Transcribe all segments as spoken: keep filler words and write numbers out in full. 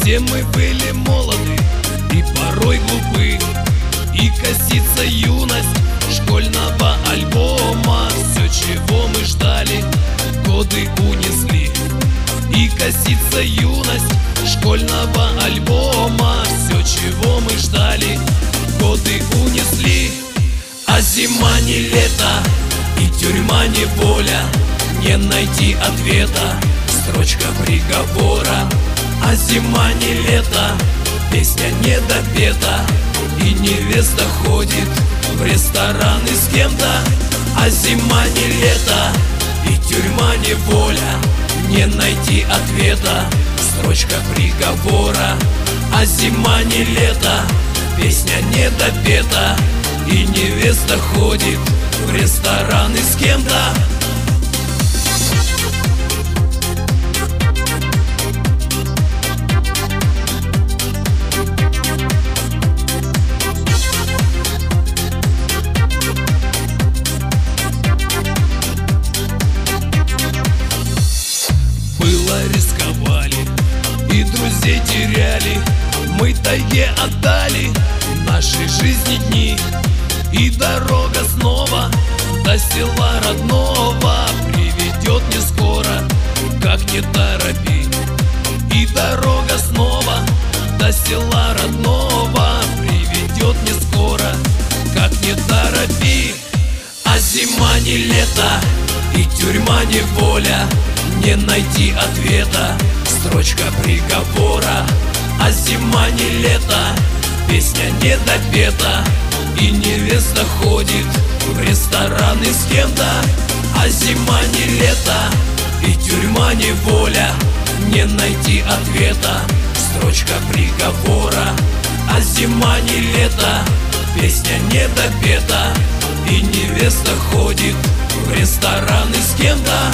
Все мы были молоды и порой глупы, и косится юность школьного альбома. Все, чего мы ждали, годы унесли. И косится юность школьного альбома. Все, чего мы ждали, годы унесли. А зима не лето, и тюрьма не воля. Не найти ответа, строчка приговора. А зима не лето, песня не допета, и невеста ходит в рестораны с кем-то. А зима не лето, и тюрьма не воля. Не найти ответа, строчка приговора. А зима не лето, песня не допета, и невеста ходит в рестораны с кем-то. Было рисковали и друзей теряли, мы тайге отдали нашей жизни дни. И дорога снова до села родного приведет не скоро, как не торопи. И дорога снова до села родного приведет не скоро, как не торопи. А зима не лето, и тюрьма не воля. Не найти ответа, строчка приговора. А зима не лето, песня не допета, и невеста ходит в рестораны с кем-то. А зима не лето, и тюрьма не воля. Не найти ответа, строчка приговора. А зима не лето, песня не допета, и невеста ходит в рестораны с кем-то.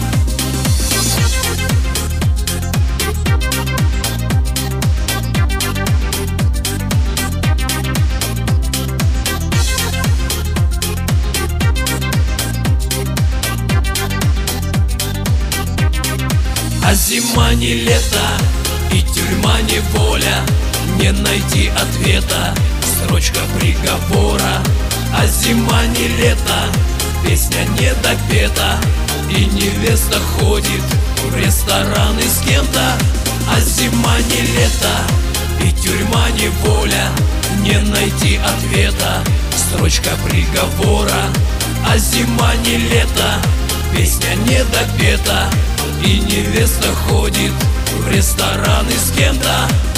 А зима не лето, и тюрьма не воля. Не найти ответа, строчка приговора. А зима не лето, песня не допета, и невеста ходит в рестораны с кем-то. А зима не лето, и тюрьма не воля. Не найти ответа, строчка приговора. А зима не лето, песня не допета, и невеста ходит в рестораны с кем-то.